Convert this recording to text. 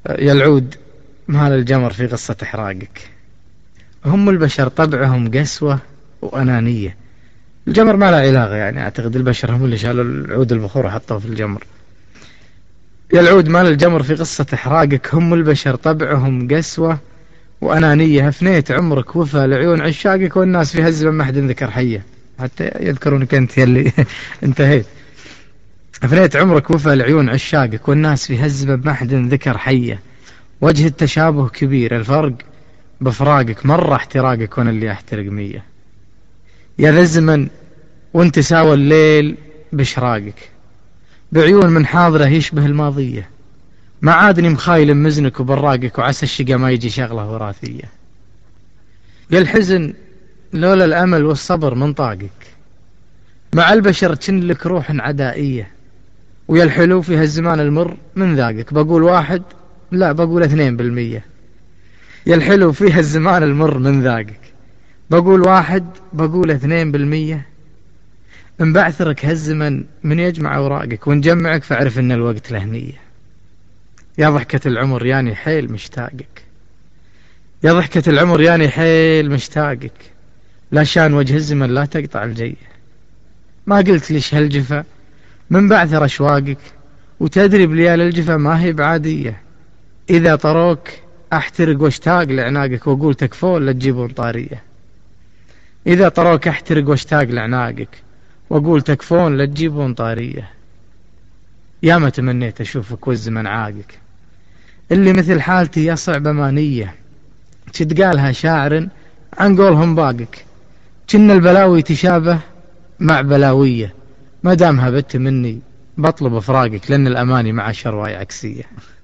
يا العود مال الجمر في قصة إحراقك. هم البشر طبعهم قسوة وأنانية. الجمر ما له علاقة، يعني أعتقد البشر هم اللي شالوا العود البخور وحطوه في الجمر. يا العود مال الجمر في قصة إحراقك. هم البشر طبعهم قسوة وأنانية. أفنيت عمرك وفى لعيون عشاقك، والناس في هالزمن ما حد ذكر حية، حتى يذكرونك أنت يلي انتهيت. أفنيت عمرك وفى لعيون عشاقك، والناس في هالزمن ما حد ذكر حية. وجه التشابه كبير، الفرق بفراقك مرة احتراقك، وانا اللي احترق 100. يا ذا الزمن وانت ساوى الليل بشراقك، بعيون من حاضره يشبه الماضية. ما عادني مخايل مزنك وبراقك، وعسى الشقا ما يجي شغله وراثية. يا الحزن لولا الأمل والصبر من طاقك، مع البشر كن لك روح عدائية. ويا الحلو في هالزمان المر من ذاقك، بقول واحد لا بقول 2%. يا الحلو في هالزمان المر من ذاقك، بقول واحد بقول 2%. انبعثرك هالزمن من يجمع أوراقك، ونجمعك فاعرف ان الوقت له نية. يا ضحكة العمر ياني حيل مشتاقك، يا ضحكة العمر ياني حيل مشتاقك. لا شان وجه الزمن لا تقطع الجية. ما قلت ليش هالجفا من بعثر أشواقك، وتدري بليال الجفا ما هي بعادية. إذا طروك أحترق واشتاق لعناقك، وأقول تكفون لا تجيبون طارية. إذا طروك أحترق واشتاق لعناقك، وأقول تكفون لا تجيبون طارية. يا ما تمنيت أشوفك والزمن عاقك، اللي مثل حالتي يا صعب أمانية. تتقالها شاعر عن قولهم باقك، كن البلاوي تشابه مع بلاوية. ما دام هبت مني بطلب فراقك، لأن الأماني مع شرواي عكسية.